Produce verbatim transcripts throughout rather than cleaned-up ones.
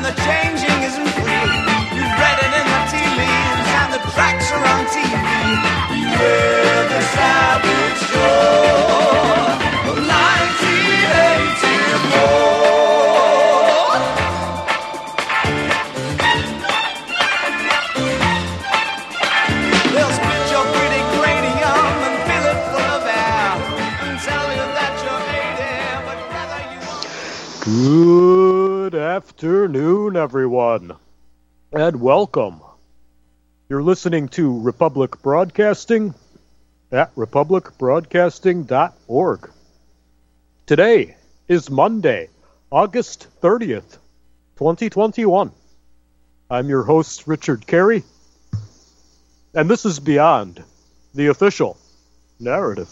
and the changing isn't free. You've read it in the tea leaves and the tracks are on T V. Beware the savage shore of nineteen eighty-four. They'll split your pretty cranium and fill it full of air and tell you that you're eighty, but rather you Good afternoon, everyone, and welcome. You're listening to Republic Broadcasting at republic broadcasting dot org. Today is Monday, August thirtieth, twenty twenty-one. I'm your host, Richard Carey, and this is Beyond the Official Narrative.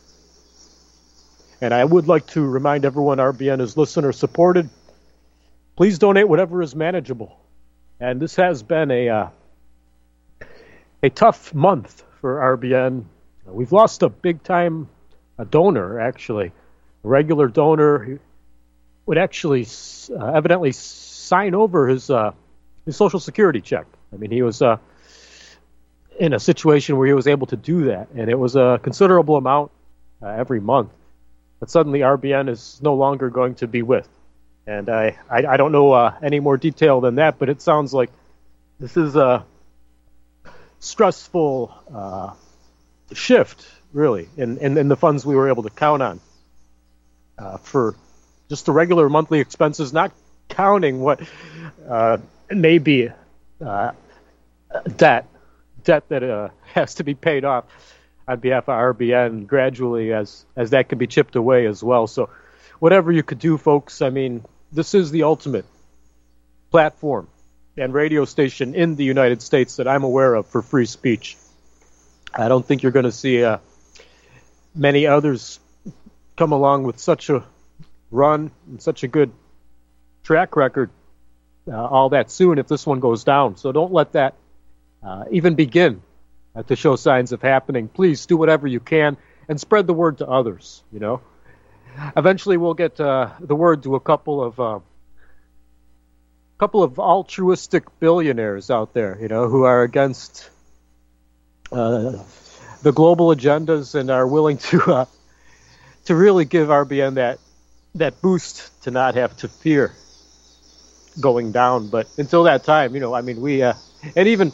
And I would like to remind everyone R B N is listener-supported. Please donate whatever is manageable. And this has been a uh, a tough month for R B N. We've lost a big-time a donor, actually. A regular donor who would actually uh, evidently sign over his uh, his Social Security check. I mean, he was uh, in a situation where he was able to do that, and it was a considerable amount uh, every month. But suddenly R B N is no longer going to be with. And I, I, I don't know uh, any more detail than that, but it sounds like this is a stressful uh, shift, really, in, in, in the funds we were able to count on uh, for just the regular monthly expenses, not counting what uh, may be uh, debt, debt that uh, has to be paid off on behalf of R B N gradually as, as that can be chipped away as well. So whatever you could do, folks, I mean, this is the ultimate platform and radio station in the United States that I'm aware of for free speech. I don't think you're going to see uh, many others come along with such a run and such a good track record uh, all that soon if this one goes down. So don't let that uh, even begin uh, to show signs of happening. Please do whatever you can and spread the word to others, you know. Eventually, we'll get uh, the word to a couple of uh, couple of altruistic billionaires out there, you know, who are against uh, the global agendas and are willing to uh, to really give R B N that that boost to not have to fear going down. But until that time, you know, I mean, we uh, and even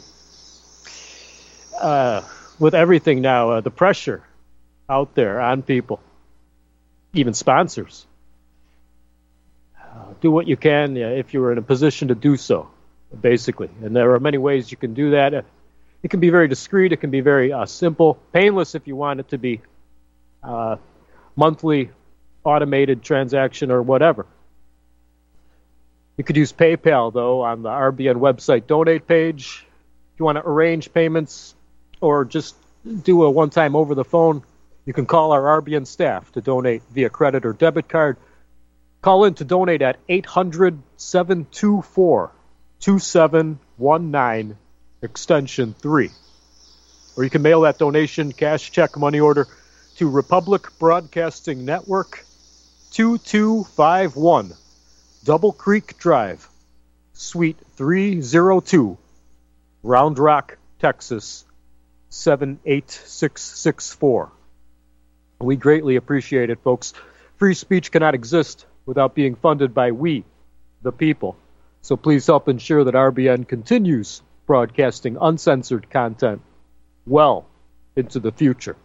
uh, with everything now, uh, the pressure out there on people. Even sponsors. Uh, do what you can uh, if you're in a position to do so, basically. And there are many ways you can do that. Uh, it can be very discreet. It can be very uh, simple, painless if you want it to be uh, monthly automated transaction or whatever. You could use PayPal, though, on the R B N website donate page. If you want to arrange payments or just do a one-time over the phone, you can call our R B N staff to donate via credit or debit card. Call in to donate at eight hundred, seven two four, two seven one nine, extension three. Or you can mail that donation, cash, check, money order, to Republic Broadcasting Network, two two five one, Double Creek Drive, Suite three oh two, Round Rock, Texas, seven eight six six four. We greatly appreciate it, folks. Free speech cannot exist without being funded by we, the people. So please help ensure that R B N continues broadcasting uncensored content well into the future.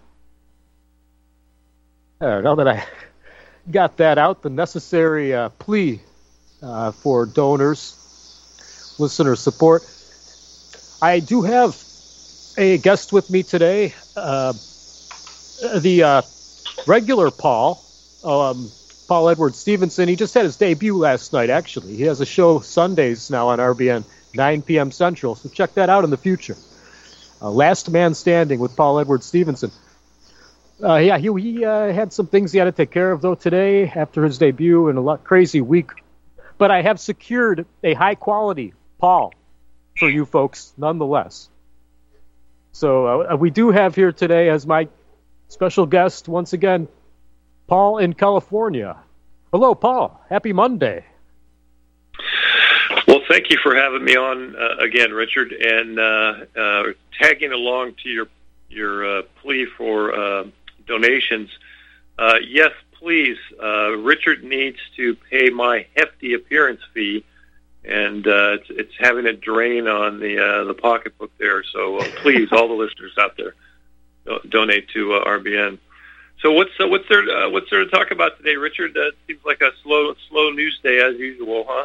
Uh, now that I got that out, the necessary uh, plea uh, for donors, listener support, I do have a guest with me today. Uh, the uh, regular Paul, um, Paul Edward Stevenson, he just had his debut last night, actually. He has a show Sundays now on R B N, nine p.m. Central, so check that out in the future. Uh, Last Man Standing with Paul Edward Stevenson. Uh, yeah, he, he uh, had some things he had to take care of, though, today after his debut and a lot crazy week. But I have secured a high-quality Paul for you folks, nonetheless. So uh, we do have here today as my special guest, once again, Paul in California. Hello, Paul. Happy Monday. Well, thank you for having me on uh, again, Richard, and uh, uh, tagging along to your your uh, plea for uh, donations. Uh, yes, please. Uh, Richard needs to pay my hefty appearance fee, and uh, it's, it's having a drain on the uh, the pocketbook there. So uh, please, all the listeners out there, do- donate to uh, R B N. So what's uh, what's there uh, what's there to talk about today, Richard? That uh, seems like a slow slow news day as usual, huh?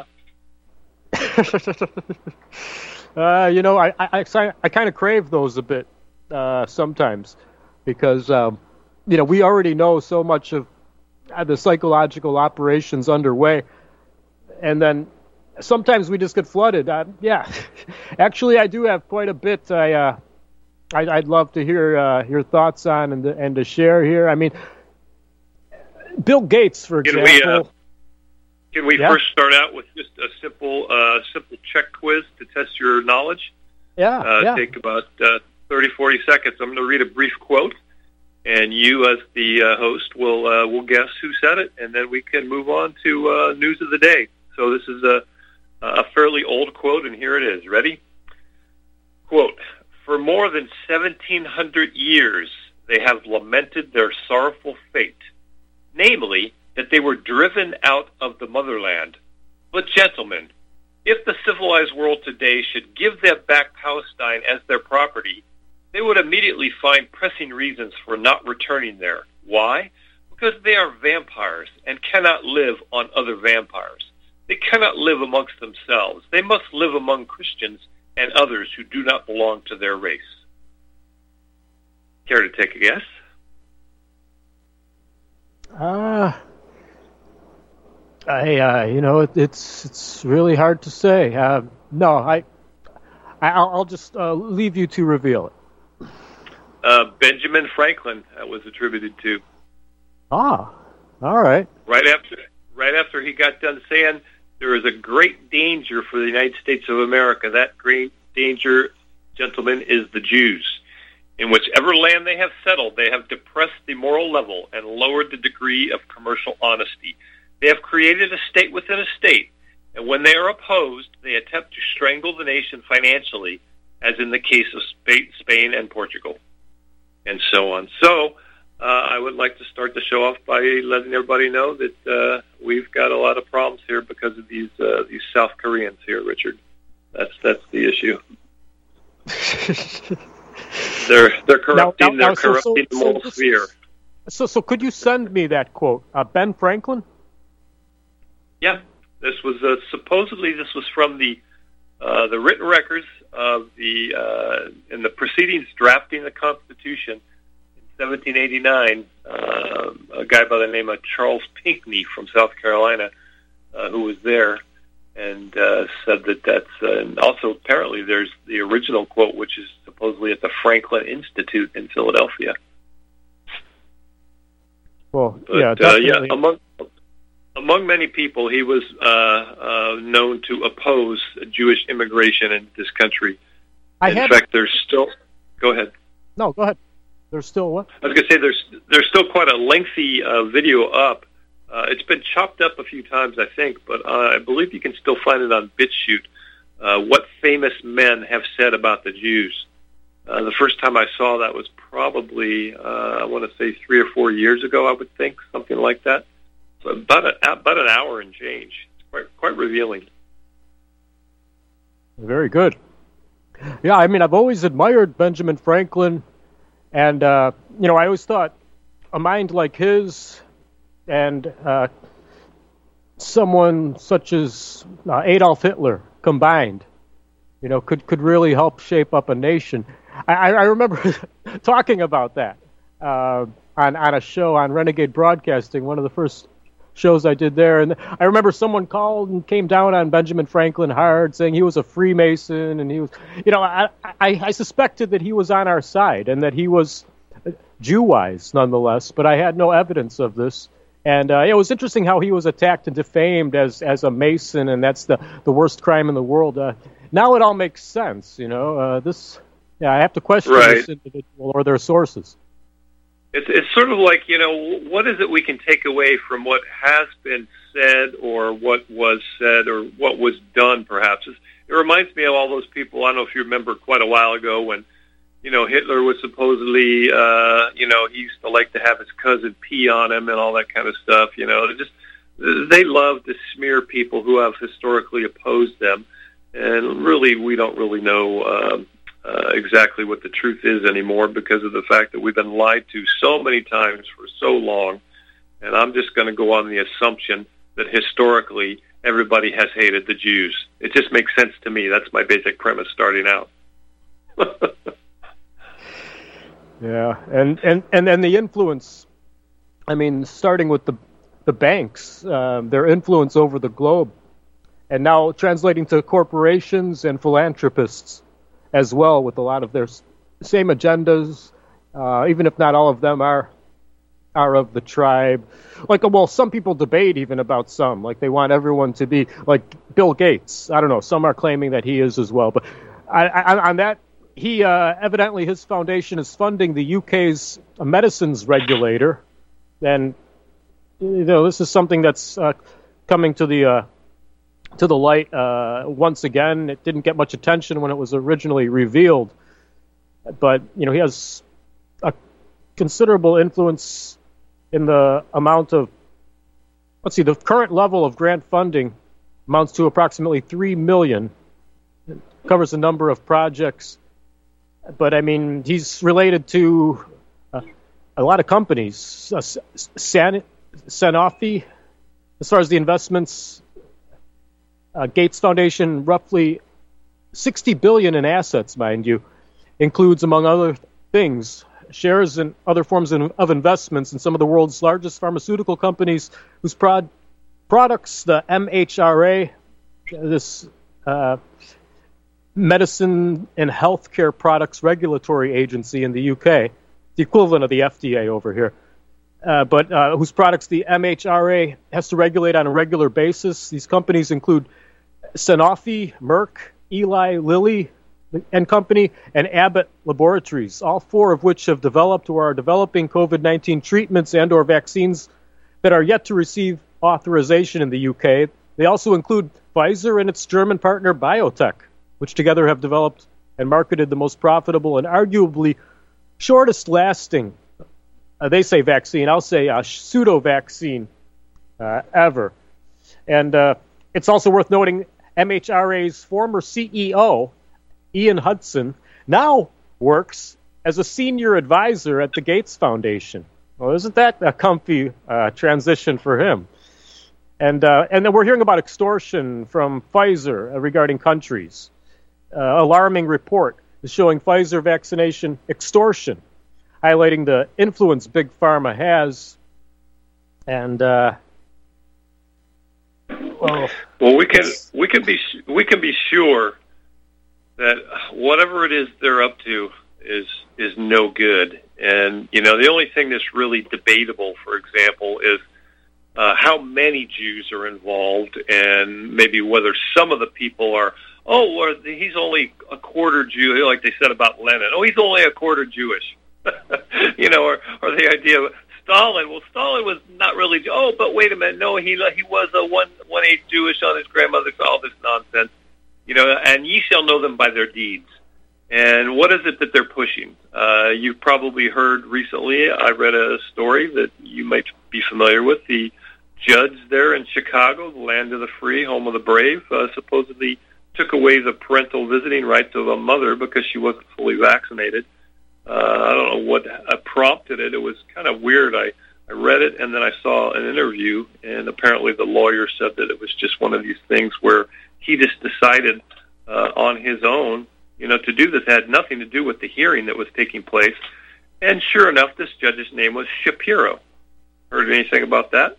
uh, you know, I I, I, I kind of crave those a bit uh, sometimes because um, you know we already know so much of uh, the psychological operations underway, and then sometimes we just get flooded. Uh, yeah, actually, I do have quite a bit. I, uh, I I'd love to hear uh, your thoughts on and to, and to share here. I mean, Bill Gates, for Can example. We, uh, can we yeah? first start out with just a simple uh, simple check quiz to test your knowledge? Yeah, uh, yeah. Take about uh, thirty, forty seconds. I'm going to read a brief quote, and you, as the uh, host, will uh, will guess who said it, and then we can move on to uh, news of the day. So this is a a fairly old quote, and here it is. Ready? Quote, "For more than seventeen hundred years, they have lamented their sorrowful fate, namely, that they were driven out of the motherland. But gentlemen, if the civilized world today should give them back Palestine as their property, they would immediately find pressing reasons for not returning there. Why? Because they are vampires and cannot live on other vampires. They cannot live amongst themselves. They must live among Christians and others who do not belong to their race." Care to take a guess? Uh, I, uh, you know, it, it's it's really hard to say. Uh, no, I, I, I'll I'll just uh, leave you to reveal it. Uh, Benjamin Franklin uh, was attributed to. Ah, all right. Right after, right after he got done saying there is a great danger for the United States of America. That great danger, gentlemen, is the Jews. In whichever land they have settled, they have depressed the moral level and lowered the degree of commercial honesty. They have created a state within a state, and when they are opposed, they attempt to strangle the nation financially, as in the case of Spain and Portugal, and so on. So, uh, I would like to start the show off by letting everybody know that uh, we've got a lot of problems here because of these uh, these South Koreans here, Richard. That's that's the issue. They're they're corrupting. Now, now, now, they're so, corrupting so, the moral so, sphere. So, so could you send me that quote, uh, Ben Franklin? Yeah, this was uh, supposedly this was from the uh, the written records of the uh, in the proceedings drafting the Constitution in seventeen eighty-nine. Uh, a guy by the name of Charles Pinckney from South Carolina, uh, who was there, and uh, said that that's uh, and also apparently there's the original quote, which is supposedly at the Franklin Institute in Philadelphia. Well, But, yeah, uh, definitely. yeah, among among many people, he was uh, uh, known to oppose Jewish immigration in this country. I in had, fact, there's still. Go ahead. No, go ahead. There's still what? I was going to say there's there's still quite a lengthy uh, video up. Uh, it's been chopped up a few times, I think, but uh, I believe you can still find it on BitChute. Uh, what famous men have said about the Jews? Uh, the first time I saw that was probably, uh, I want to say, three or four years ago, I would think, something like that. So about, a, about an hour and change. It's quite, quite revealing. Very good. Yeah, I mean, I've always admired Benjamin Franklin, and, uh, you know, I always thought a mind like his and uh, someone such as uh, Adolf Hitler combined, you know, could, could really help shape up a nation. I, I remember talking about that uh, on, on a show on Renegade Broadcasting, one of the first shows I did there. And I remember someone called and came down on Benjamin Franklin hard, saying he was a Freemason, and he was, you know, I, I, I suspected that he was on our side and that he was Jew-wise nonetheless, but I had no evidence of this. And uh, it was interesting how he was attacked and defamed as, as a Mason, and that's the, the worst crime in the world. Uh, now it all makes sense, you know. Uh, this, yeah, I have to question Right. this individual or their sources. it's it's sort of like, you know, what is it we can take away from what has been said or what was said or what was done, perhaps? It's, it reminds me of all those people, I don't know if you remember quite a while ago when, you know, Hitler was supposedly, uh, you know, he used to like to have his cousin pee on him and all that kind of stuff, you know. It just they love to smear people who have historically opposed them. And really, we don't really know um, uh, exactly what the truth is anymore because of the fact that we've been lied to so many times for so long. And I'm just going to go on the assumption that historically everybody has hated the Jews. It just makes sense to me. That's my basic premise starting out. Yeah, and, and, and, and the influence, I mean, starting with the the banks, uh, their influence over the globe, and now translating to corporations and philanthropists as well, with a lot of their s- same agendas, uh, even if not all of them are are of the tribe. Like, well, some people debate even about some, like they want everyone to be like Bill Gates. I don't know. Some are claiming that he is as well, but I, I, on that, he uh, evidently his foundation is funding the U K's medicines regulator, and you know, this is something that's uh, coming to the uh, to the light uh, once again. It didn't get much attention when it was originally revealed, but you know, he has a considerable influence in the amount of. Let's see, the current level of grant funding amounts to approximately three million. It covers a number of projects, but I mean, he's related to uh, a lot of companies. Uh, San Sanofi, as far as the investments, uh, Gates Foundation, roughly sixty billion dollars in assets, mind you, includes, among other things, shares in other forms of investments in some of the world's largest pharmaceutical companies whose prod- products, the M H R A, this uh, Medicine and Healthcare Products Regulatory Agency in the U K, the equivalent of the F D A over here, Uh, but uh, whose products the M H R A has to regulate on a regular basis. These companies include Sanofi, Merck, Eli Lilly and Company, and Abbott Laboratories, all four of which have developed or are developing COVID nineteen treatments and or vaccines that are yet to receive authorization in the U K. They also include Pfizer and its German partner BioNTech, which together have developed and marketed the most profitable and arguably shortest-lasting Uh, they say vaccine. I'll say a pseudo-vaccine uh, ever. And uh, it's also worth noting M H R A's former C E O, Ian Hudson, now works as a senior advisor at the Gates Foundation. Well, isn't that a comfy uh, transition for him? And uh, and then we're hearing about extortion from Pfizer uh, regarding countries. Uh, alarming report is showing Pfizer vaccination extortion, highlighting the influence Big Pharma has. And uh, well, well, we can we can be we can be sure that whatever it is they're up to is is no good. And you know, the only thing that's really debatable, for example, is uh, how many Jews are involved, and maybe whether some of the people are. Oh, or he's only a quarter Jew, like they said about Lenin. Oh, he's only a quarter Jewish. you know, or, or the idea of Stalin. Well, Stalin was not really. Oh, but wait a minute. No, he he was a one one eighth Jewish on his grandmother's. All this nonsense. You know, and ye shall know them by their deeds. And what is it that they're pushing? Uh, you've probably heard recently. I read a story that you might be familiar with. The judge there in Chicago, the land of the free, home of the brave, uh, supposedly took away the parental visiting rights of a mother because she wasn't fully vaccinated. Uh, I don't know what uh, prompted it. It was kind of weird. I, I read it, and then I saw an interview, and apparently the lawyer said that it was just one of these things where he just decided uh, on his own, you know, to do this. It had nothing to do with the hearing that was taking place. And sure enough, this judge's name was Shapiro. Heard anything about that?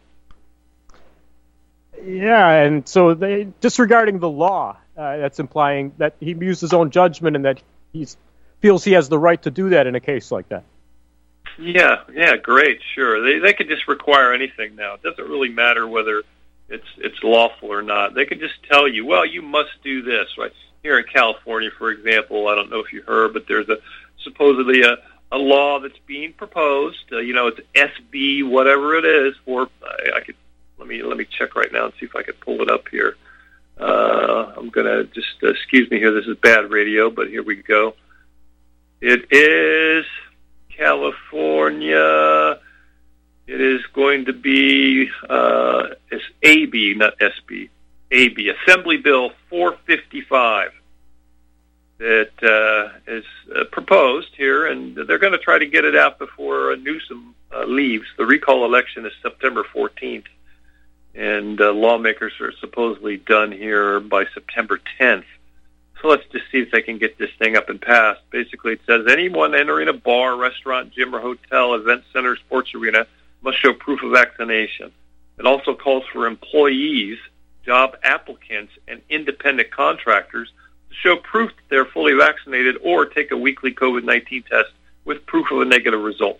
Yeah, and so they, disregarding the law, uh, that's implying that he used his own judgment and that he feels he has the right to do that in a case like that. Yeah, yeah, great, sure. They they could just require anything now. It doesn't really matter whether it's it's lawful or not. They could just tell you, well, you must do this, right? Here in California, for example, I don't know if you heard, but there's a supposedly a, a law that's being proposed. Uh, you know, it's S B whatever it is. For I, I could let me let me check right now and see if I could pull it up here. Uh, I'm gonna just uh, excuse me here. This is bad radio, but here we go. It is California. It is going to be uh, it's A B, not S B. A B, Assembly Bill four fifty-five, that uh, is uh, proposed here, and they're going to try to get it out before Newsom uh, leaves. The recall election is September fourteenth. And uh, lawmakers are supposedly done here by September tenth. So let's just see if they can get this thing up and passed. Basically, it says anyone entering a bar, restaurant, gym, or hotel, event center, sports arena must show proof of vaccination. It also calls for employees, job applicants, and independent contractors to show proof that they're fully vaccinated or take a weekly COVID nineteen test with proof of a negative result.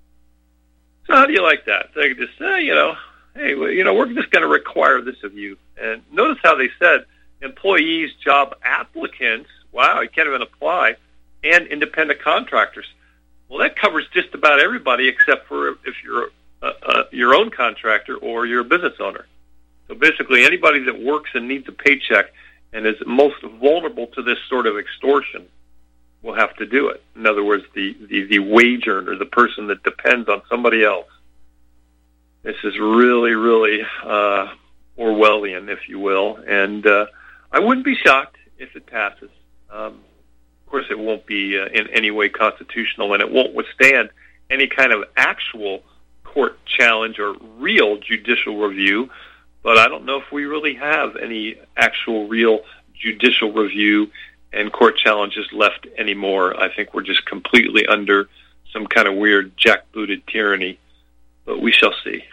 So how do you like that? They can just say, you know, hey, well, you know, we're just going to require this of you. And notice how they said employees, job applicants, wow, you can't even apply, and independent contractors. Well, that covers just about everybody except for if you're uh, uh, your own contractor or you're a business owner. So basically anybody that works and needs a paycheck and is most vulnerable to this sort of extortion will have to do it. In other words, the, the, the wage earner, the person that depends on somebody else. This is really, really uh, Orwellian, if you will, and uh, I wouldn't be shocked if it passes. Um, of course, it won't be uh, in any way constitutional, and it won't withstand any kind of actual court challenge or real judicial review, but I don't know if we really have any actual real judicial review and court challenges left anymore. I think we're just completely under some kind of weird jackbooted tyranny, but we shall see.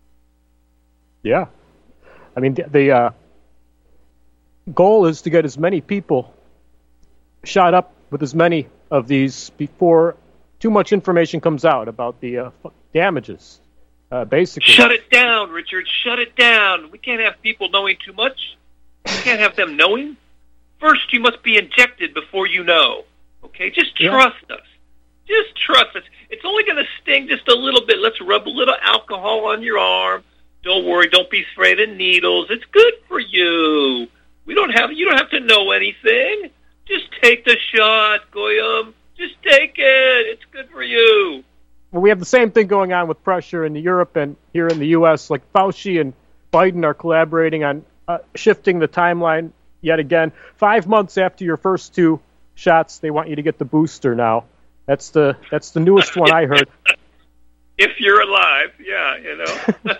Yeah. I mean, the, the uh, goal is to get as many people shot up with as many of these before too much information comes out about the uh, damages, uh, basically. Shut it down, Richard. Shut it down. We can't have people knowing too much. We can't have them knowing. First, you must be injected before you know. Okay? Just trust yeah. us. Just trust us. It's only going to sting just a little bit. Let's rub a little alcohol on your arm. Don't worry. Don't be afraid of needles. It's good for you. We don't have. You don't have to know anything. Just take the shot, Goyam. Just take it. It's good for you. Well, we have the same thing going on with pressure in Europe and here in the U S. Like Fauci and Biden are collaborating on uh, shifting the timeline yet again. Five months after your first two shots, they want you to get the booster now. That's the that's the newest one I heard. If you're alive, yeah, you know.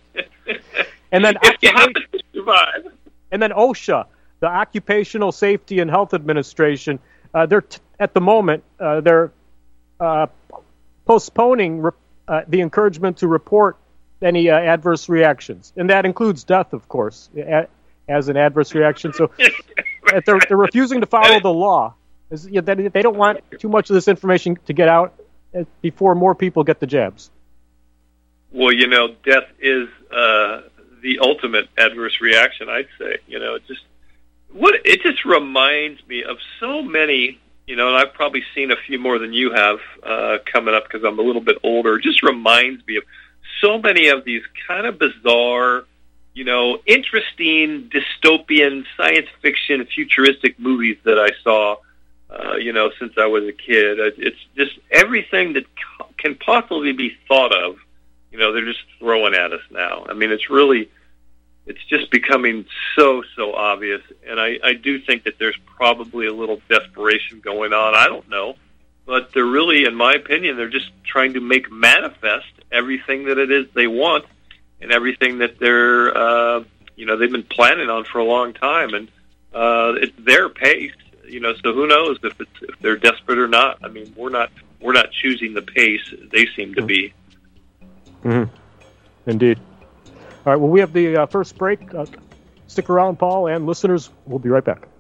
And then if you happen to survive. And then OSHA, the Occupational Safety and Health Administration, uh, they're t- at the moment uh, they're uh, postponing re- uh, the encouragement to report any uh, adverse reactions, and that includes death, of course, a- as an adverse reaction. So right. they're they're refusing to follow the law. Is, you know, they, they don't want too much of this information to get out before more people get the jabs. Well, you know, death is uh, the ultimate adverse reaction, I'd say. You know, it just what it just reminds me of so many, you know, and I've probably seen a few more than you have uh, coming up because I'm a little bit older. It just reminds me of so many of these kind of bizarre, you know, interesting dystopian science fiction futuristic movies that I saw, uh, you know, since I was a kid. It's just everything that can possibly be thought of. You know, they're just throwing at us now. I mean, it's really, it's just becoming so, so obvious. And I, I do think that there's probably a little desperation going on. I don't know. But they're really, in my opinion, they're just trying to make manifest everything that it is they want and everything that they're, uh, you know, they've been planning on for a long time. And uh, it's their pace, you know, so who knows if it's, if they're desperate or not. I mean, we're not, we're not choosing the pace they seem to be. Mm-hmm. Indeed. All right, well, we have the uh, first break. Uh, stick around, Paul, and listeners, we'll be right back.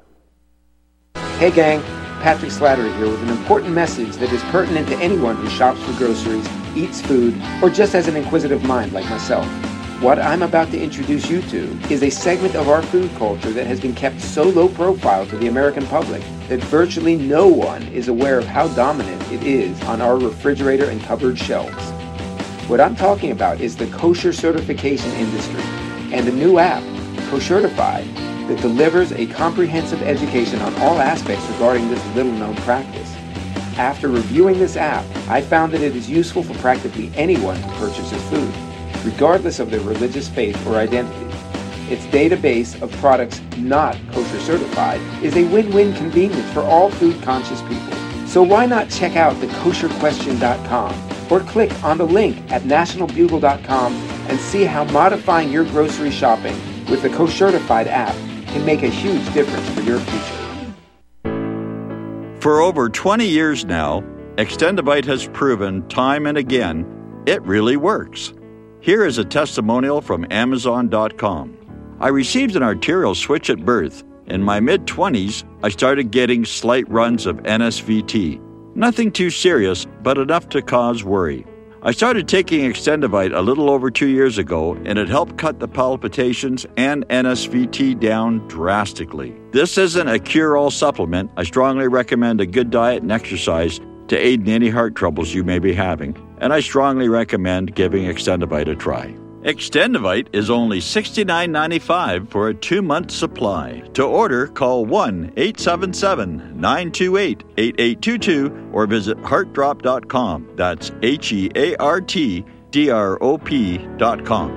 Hey, gang. Patrick Slattery here with an important message that is pertinent to anyone who shops for groceries, eats food, or just has an inquisitive mind like myself. What I'm about to introduce you to is a segment of our food culture that has been kept so low profile to the American public that virtually no one is aware of how dominant it is on our refrigerator and cupboard shelves. What I'm talking about is the kosher certification industry and a new app, Koshertified, that delivers a comprehensive education on all aspects regarding this little-known practice. After reviewing this app, I found that it is useful for practically anyone to purchase this food, regardless of their religious faith or identity. Its database of products not kosher certified is a win-win convenience for all food-conscious people. So why not check out the kosher question dot com or click on the link at national bugle dot com and see how modifying your grocery shopping with the Koshertified app can make a huge difference for your future. For over twenty years now, Extendivite has proven time and again it really works. Here is a testimonial from amazon dot com. I received an arterial switch at birth. In my mid-twenties, I started getting slight runs of N S V T. Nothing too serious, but enough to cause worry. I started taking Extendivite a little over two years ago, and it helped cut the palpitations and N S V T down drastically. This isn't a cure-all supplement. I strongly recommend a good diet and exercise to aid in any heart troubles you may be having, and I strongly recommend giving Extendivite a try. Extendivite is only sixty-nine ninety-five for a two-month supply. To order, call one eight seven seven, nine two eight, eight eight two two or visit heart drop dot com. That's H E A R T D R O P dot com.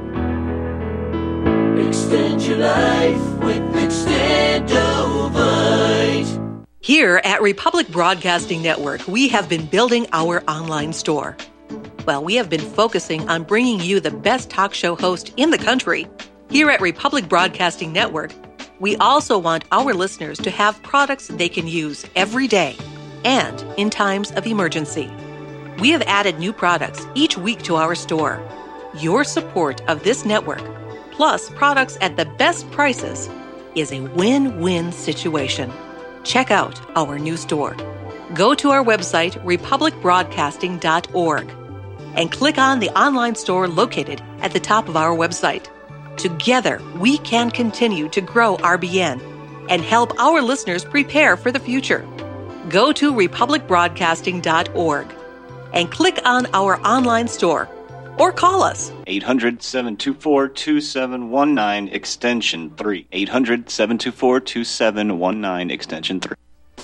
Extend your life with Extendivite. Here at Republic Broadcasting Network, we have been building our online store. Well, we have been focusing on bringing you the best talk show host in the country. Here at Republic Broadcasting Network, we also want our listeners to have products they can use every day and in times of emergency. We have added new products each week to our store. Your support of this network, plus products at the best prices, is a win-win situation. Check out our new store. Go to our website, republic broadcasting dot org, and click on the online store located at the top of our website. Together, we can continue to grow R B N and help our listeners prepare for the future. Go to republic broadcasting dot org and click on our online store or call us. eight hundred, seven two four, two seven one nine, extension three. eight hundred, seven two four, two seven one nine, extension three.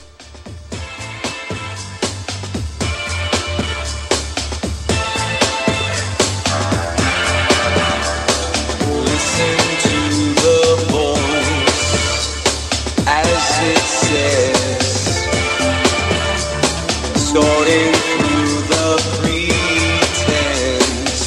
Listen to the voice as it says, sorting through the pretense,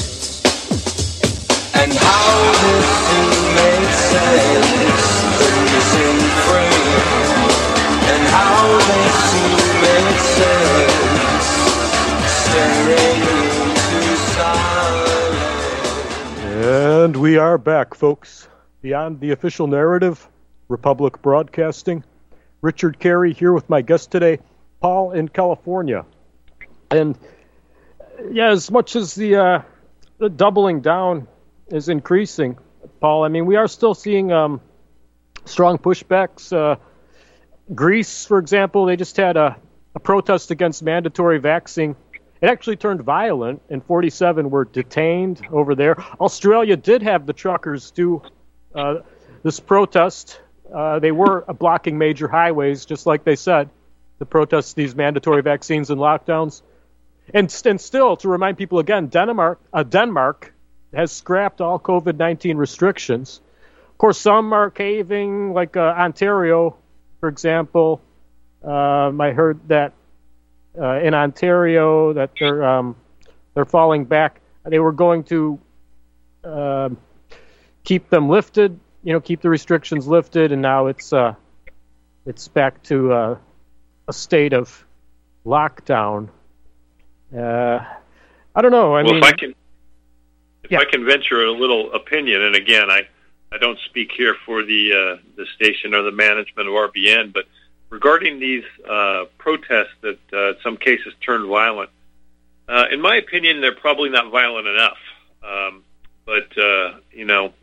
and how this thing makes sense. The missing frame, and how this thing makes sense. Staring into silence. And we are back, folks. Beyond the official narrative, Republic Broadcasting. Richard Carey here with my guest today, Paul in California. And yeah, as much as the, uh, the doubling down is increasing, Paul, I mean, we are still seeing um, strong pushbacks. Uh, Greece, for example, they just had a, a protest against mandatory vaccine. It actually turned violent, and forty-seven were detained over there. Australia did have the truckers do uh, this protest. Uh, they were blocking major highways, just like they said, to protest these mandatory vaccines and lockdowns. And, and still, to remind people again, Denmark, uh, Denmark has scrapped all COVID nineteen restrictions. Of course, some are caving, like uh, Ontario, for example. Um, I heard that uh, in Ontario that they're um, they're falling back. They were going to uh, keep them lifted, you know, keep the restrictions lifted, and now it's uh, it's back to uh, a state of lockdown. Uh, I don't know. I well, mean, if I can, if yeah. I can venture a little opinion, and again, I, I don't speak here for the uh, the station or the management of R B N, but regarding these uh, protests that uh, in some cases turned violent, uh, in my opinion, they're probably not violent enough. Um, But, uh, you know,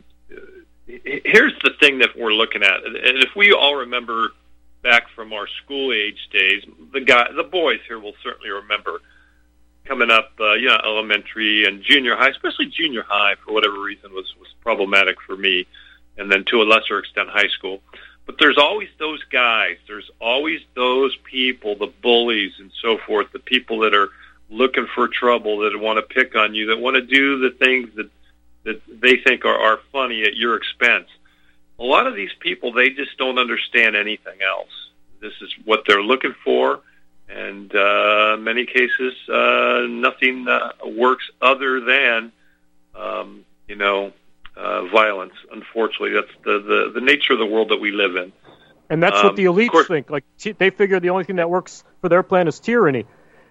here's the thing that we're looking at. And if we all remember back from our school age days, the guy, the boys here will certainly remember coming up, uh, you know, elementary and junior high, especially junior high, for whatever reason, was, was problematic for me, and then to a lesser extent high school. But there's always those guys. There's always those people, the bullies and so forth, the people that are looking for trouble, that want to pick on you, that want to do the things that, that they think are, are funny at your expense. A lot of these people, they just don't understand anything else. This is what they're looking for, and uh, in many cases, uh, nothing uh, works other than, um, you know, uh, violence. Unfortunately, that's the, the, the nature of the world that we live in. And that's um, what the elites course, think. Like t- they figure the only thing that works for their plan is tyranny.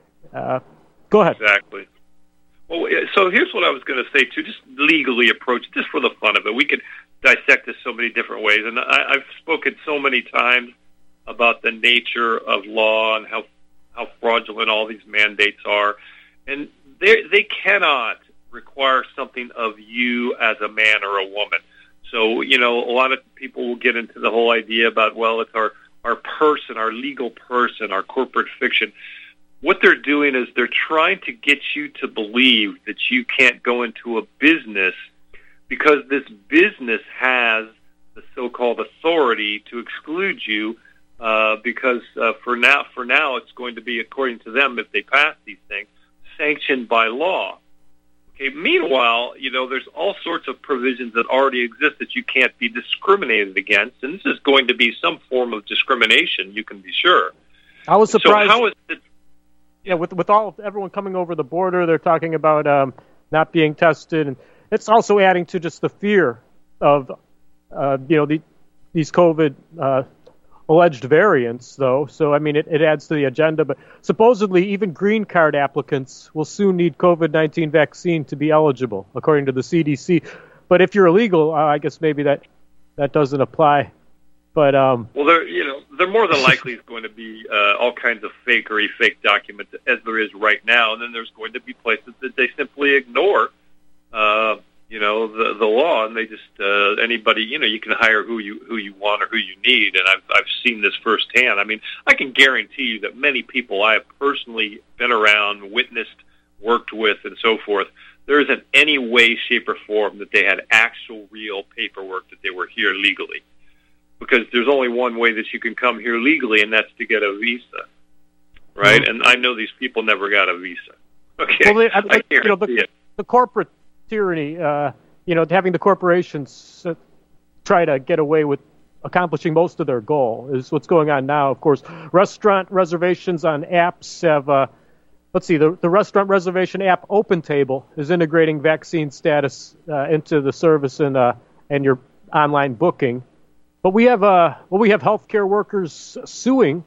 Uh, go ahead. Exactly. Well, so here's what I was going to say, too. Just legally approach, just for the fun of it. We could dissect this so many different ways. And I, I've spoken so many times about the nature of law and how how fraudulent all these mandates are. And they they cannot require something of you as a man or a woman. So, you know, a lot of people will get into the whole idea about, well, it's our, our person, our legal person, our corporate fiction. What they're doing is they're trying to get you to believe that you can't go into a business because this business has the so-called authority to exclude you uh, because uh, for now, for now, it's going to be, according to them, if they pass these things, sanctioned by law. Okay. Meanwhile, you know, there's all sorts of provisions that already exist that you can't be discriminated against, and this is going to be some form of discrimination. You can be sure. I was surprised. So how is it? Yeah, with with all everyone coming over the border, they're talking about um, not being tested, and it's also adding to just the fear of, uh, you know, the, these COVID uh, alleged variants, though. So, I mean, it, it adds to the agenda. But supposedly, even green card applicants will soon need COVID nineteen vaccine to be eligible, according to the C D C. But if you're illegal, uh, I guess maybe that that doesn't apply. But um, well, there, you know, there more than likely is going to be uh, all kinds of fakery, fake documents, as there is right now, and then there's going to be places that they simply ignore, uh, you know, the the law, and they just uh, anybody, you know, you can hire who you who you want or who you need, and I've I've seen this firsthand. I mean, I can guarantee you that many people I have personally been around, witnessed, worked with, and so forth. There isn't any way, shape, or form that they had actual, real paperwork that they were here legally. Because there's only one way that you can come here legally, and that's to get a visa, right? Mm-hmm. And I know these people never got a visa. Okay, well, they, I, I you know, the, it. the corporate tyranny, uh, you know, having the corporations uh, try to get away with accomplishing most of their goal is what's going on now. Of course, restaurant reservations on apps have, uh, let's see, the, the restaurant reservation app OpenTable is integrating vaccine status uh, into the service and uh, and your online booking. But we have uh, well, we have healthcare workers suing,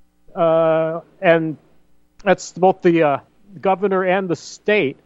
uh, and that's both the uh, governor and the state.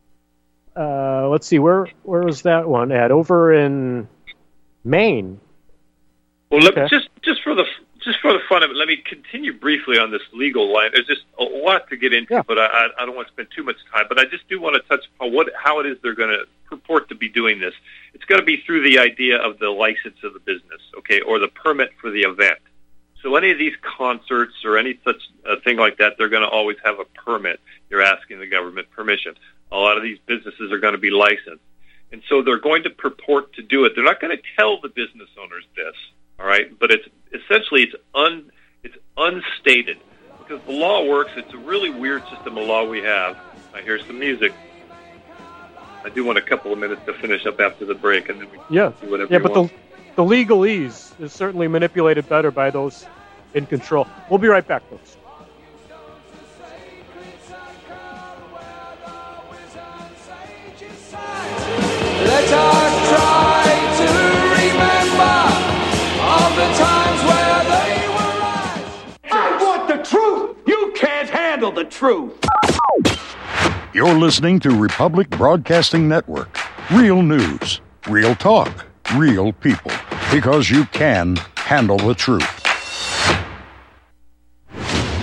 Uh, let's see, where where was that one at? Over in Maine. Well, let, okay. just just for the just for the fun of it, let me continue briefly on this legal line. There's just a lot to get into, yeah. but I, I don't want to spend too much time. But I just do want to touch upon what how it is they're going to purport to be doing this. It's going to be through the idea of the license of the business, okay, or the permit for the event. So any of these concerts or any such uh, thing like that, they're going to always have a permit. You're asking the government permission. A lot of these businesses are going to be licensed. And so they're going to purport to do it. They're not going to tell the business owners this, all right? But it's essentially it's un it's unstated because the law works. It's a really weird system of law we have. I hear some music. I do want a couple of minutes to finish up after the break, and then we can yeah. do whatever yeah, you but want. the the legalese is certainly manipulated better by those in control. We'll be right back, folks. Let us try to remember all the times where they were right. I want the truth. You can't handle the truth. You're listening to Republic Broadcasting Network. Real news, real talk, real people. Because you can handle the truth.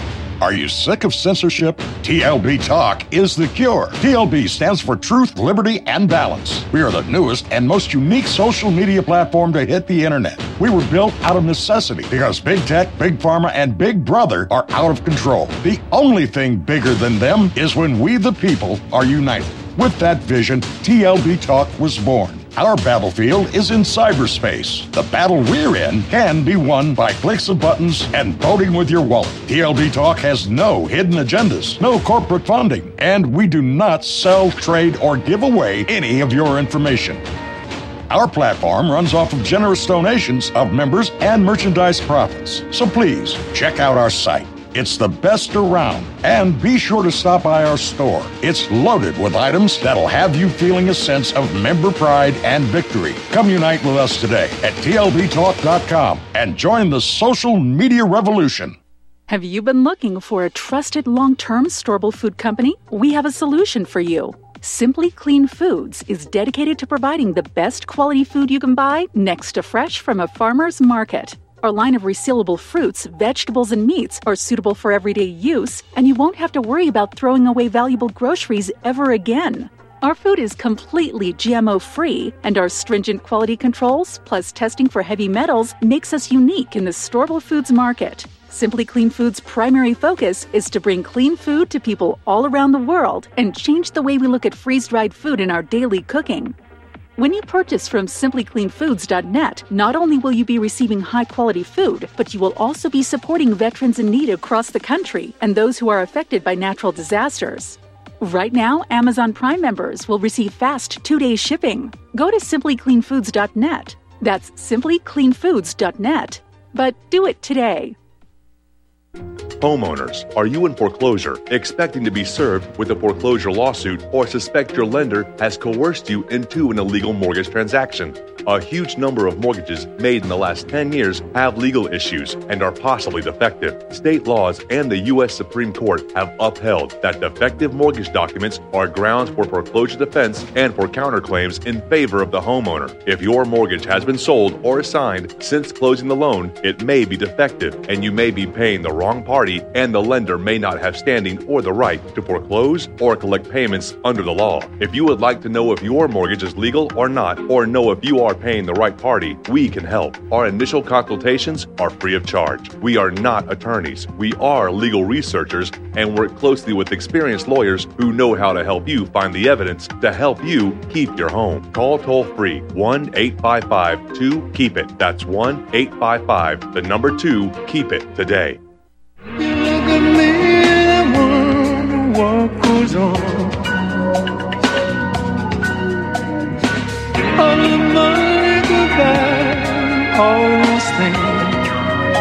Are you sick of censorship? T L B Talk is the cure. T L B stands for Truth, Liberty, and Balance. We are the newest and most unique social media platform to hit the internet. We were built out of necessity because big tech, big pharma, and big brother are out of control. The only thing bigger than them is when we, the people, are united. With that vision, T L B Talk was born. Our battlefield is in cyberspace. The battle we're in can be won by clicks of buttons and voting with your wallet. T L B Talk has no hidden agendas, no corporate funding, and we do not sell, trade, or give away any of your information. Our platform runs off of generous donations of members and merchandise profits. So please, check out our site. It's the best around. And be sure to stop by our store. It's loaded with items that'll have you feeling a sense of member pride and victory. Come unite with us today at T L B talk dot com and join the social media revolution. Have you been looking for a trusted long-term storable food company? We have a solution for you. Simply Clean Foods is dedicated to providing the best quality food you can buy next to fresh from a farmer's market. Our line of resealable fruits, vegetables, and meats are suitable for everyday use, and you won't have to worry about throwing away valuable groceries ever again. Our food is completely G M O-free, and our stringent quality controls, plus testing for heavy metals, makes us unique in the storable foods market. Simply Clean Foods' primary focus is to bring clean food to people all around the world and change the way we look at freeze-dried food in our daily cooking. When you purchase from simply clean foods dot net, not only will you be receiving high-quality food, but you will also be supporting veterans in need across the country and those who are affected by natural disasters. Right now, Amazon Prime members will receive fast two-day shipping. Go to simply clean foods dot net. That's simply clean foods dot net. But do it today. Homeowners, are you in foreclosure, expecting to be served with a foreclosure lawsuit, or suspect your lender has coerced you into an illegal mortgage transaction? A huge number of mortgages made in the last ten years have legal issues and are possibly defective. State laws and the U S Supreme Court have upheld that defective mortgage documents are grounds for foreclosure defense and for counterclaims in favor of the homeowner. If your mortgage has been sold or assigned since closing the loan, it may be defective and you may be paying the wrong party, and the lender may not have standing or the right to foreclose or collect payments under the law. If you would like to know if your mortgage is legal or not, or know if you are paying the right party, we can help. Our initial consultations are free of charge. We are not attorneys. We are legal researchers and work closely with experienced lawyers who know how to help you find the evidence to help you keep your home. Call toll-free one eight five five two keep it. That's one eight five five, the number two, keep it today. You look at me and wonder what goes on. All the money goodbye, all those things.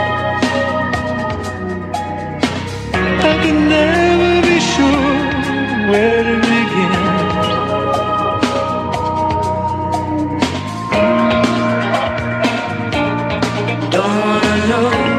I can never be sure where to begin. Don't wanna know.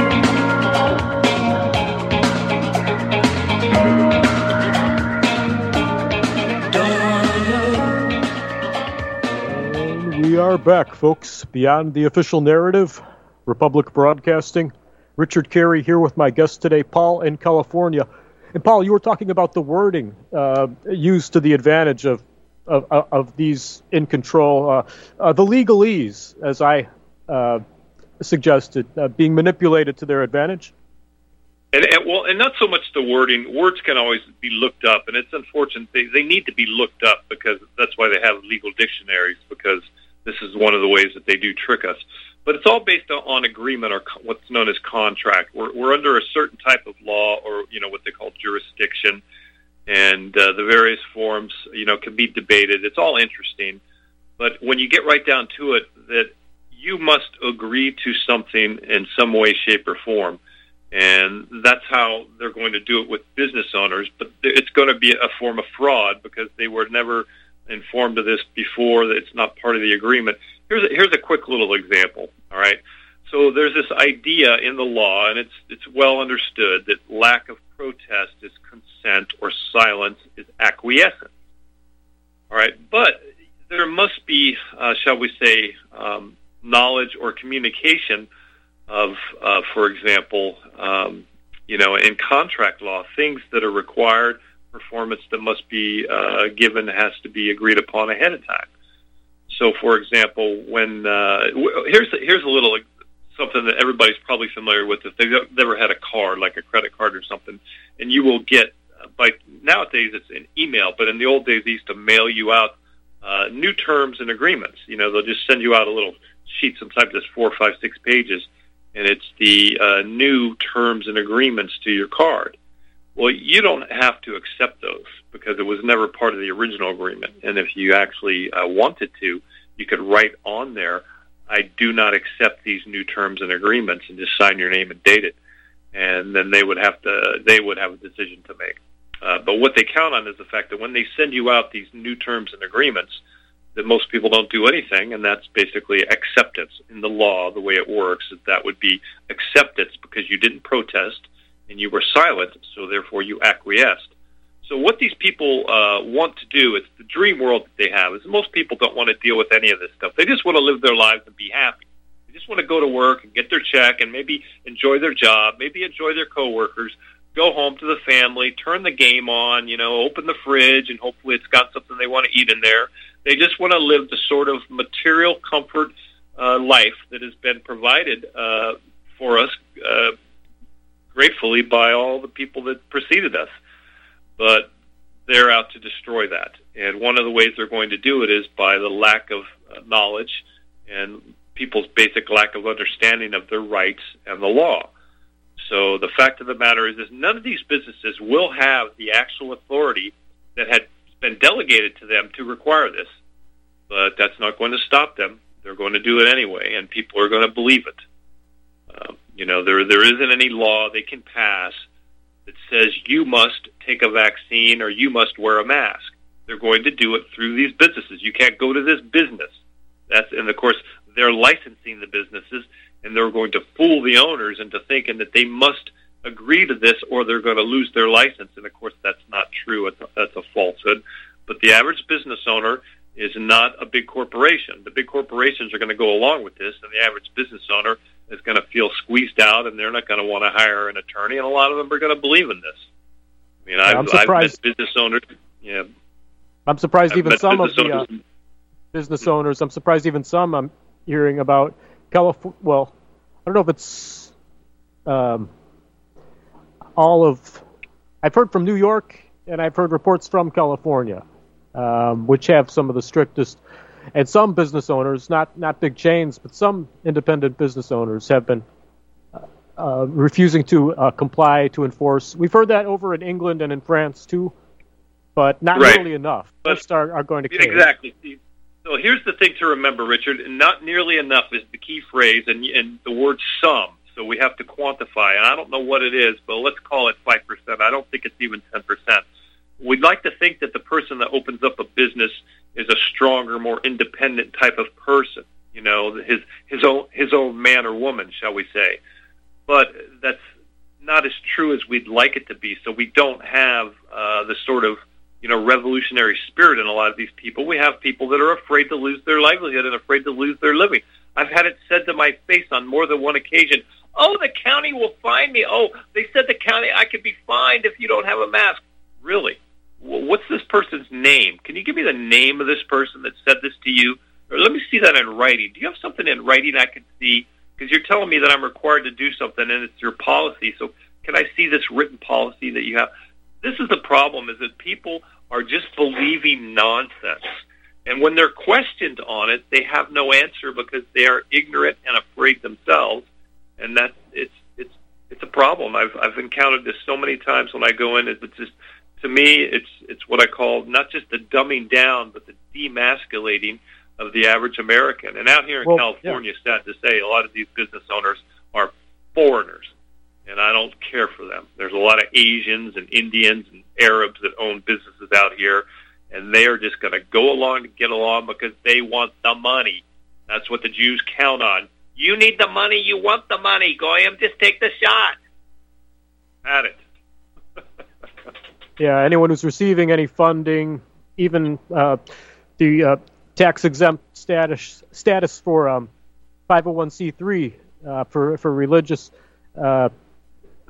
We are back, folks. Beyond the Official Narrative, Republic Broadcasting. Richard Carey here with my guest today, Paul in California. And Paul, you were talking about the wording uh, used to the advantage of of, of these in control, uh, uh, the legalese, as I uh, suggested, uh, being manipulated to their advantage. And, and well, and not so much the wording. Words can always be looked up, and it's unfortunate they they need to be looked up because that's why they have legal dictionaries, because this is one of the ways that they do trick us. But it's all based on agreement or co- what's known as contract. We're, we're under a certain type of law, or you know what they call jurisdiction, and uh, the various forms you know can be debated. It's all interesting, but when you get right down to it, that you must agree to something in some way, shape, or form. And that's how they're going to do it with business owners. But it's going to be a form of fraud because they were never informed of this before, that it's not part of the agreement. Here's a, here's a quick little example, all right? So there's this idea in the law, and it's it's well understood, that lack of protest is consent or silence is acquiescence, all right? But there must be, uh, shall we say, um, knowledge or communication of, uh, for example, um, You know, in contract law, things that are required, performance that must be uh, given has to be agreed upon ahead of time. So, for example, when uh, here's here's a little something that everybody's probably familiar with. If they've never had a card, like a credit card or something, and you will get uh, by nowadays it's an email, but in the old days they used to mail you out uh, new terms and agreements. You know, they'll just send you out a little sheet, sometimes it's four, five, six pages, and it's the uh, new terms and agreements to your card. Well, you don't have to accept those because it was never part of the original agreement. And if you actually uh, wanted to, you could write on there, I do not accept these new terms and agreements, and just sign your name and date it. And then they would have to, they would have a decision to make. Uh, but what they count on is the fact that when they send you out these new terms and agreements, that most people don't do anything, and that's basically acceptance. In the law, the way it works is that would be acceptance because you didn't protest and you were silent, so therefore you acquiesced. So what these people uh, want to do, it's the dream world that they have, is most people don't want to deal with any of this stuff. They just want to live their lives and be happy. They just want to go to work and get their check and maybe enjoy their job, maybe enjoy their coworkers, go home to the family, turn the game on, you know, open the fridge, and hopefully it's got something they want to eat in there. They just want to live the sort of material comfort uh, life that has been provided uh, for us uh, gratefully by all the people that preceded us. But they're out to destroy that. And one of the ways they're going to do it is by the lack of uh, knowledge and people's basic lack of understanding of their rights and the law. So the fact of the matter is, is none of these businesses will have the actual authority that had been delegated to them to require this. But that's not going to stop them. They're going to do it anyway, and people are going to believe it. Uh, you know, there there isn't any law they can pass that says you must take a vaccine or you must wear a mask. They're going to do it through these businesses. You can't go to this business. That's and of course they're licensing the businesses, and they're going to fool the owners into thinking that they must agree to this or they're going to lose their license. And of course that's not true. It's a, that's a falsehood. But the average business owner is not a big corporation. The big corporations are going to go along with this, and the average business owner is going to feel squeezed out, and they're not going to want to hire an attorney, and a lot of them are going to believe in this. I mean, I've, I've met business owners. Yeah, I'm surprised I've even some of the owners. uh, business owners. I'm surprised even some I'm hearing about California. Well, I don't know if it's um, all of. I've heard from New York, and I've heard reports from California, um, which have some of the strictest. And some business owners, not not big chains, but some independent business owners have been uh, uh, refusing to uh, comply, to enforce. We've heard that over in England and in France too, but not Right. nearly enough. Most are, are going to cave. Exactly. So here's the thing to remember, Richard. Not nearly enough is the key phrase, and, and the word some. So we have to quantify, and I don't know what it is, but let's call it five percent. I don't think it's even ten percent. We'd like to think that the person that opens up a business is a stronger, more independent type of person. You know, his his own his own man or woman, shall we say? But that's not as true as we'd like it to be. So we don't have uh, the sort of you know revolutionary spirit in a lot of these people. We have people that are afraid to lose their livelihood and afraid to lose their living. I've had it said to my face on more than one occasion. Oh, the county will fine me. Oh, they said the county I could be fined if you don't have a mask. Really? What's this person's name? Can you give me the name of this person that said this to you? Or let me see that in writing. Do you have something in writing I can see? Because you're telling me that I'm required to do something, and it's your policy. So can I see this written policy that you have? This is the problem, is that people are just believing nonsense. And when they're questioned on it, they have no answer because they are ignorant and afraid themselves. And that it's it's it's a problem. I've I've encountered this so many times when I go in. It's just To me, it's it's what I call not just the dumbing down, but the demasculating of the average American. And out here in Well, California, sad to say, a lot of these business owners are foreigners, and I don't care for them. There's a lot of Asians and Indians and Arabs that own businesses out here, and they are just going to go along to get along because they want the money. That's what the Jews count on. You need the money, you want the money. Goyim, just take the shot. At it. Yeah, anyone who's receiving any funding, even uh, the uh, tax-exempt status status for um, five oh one c three uh, for for religious uh,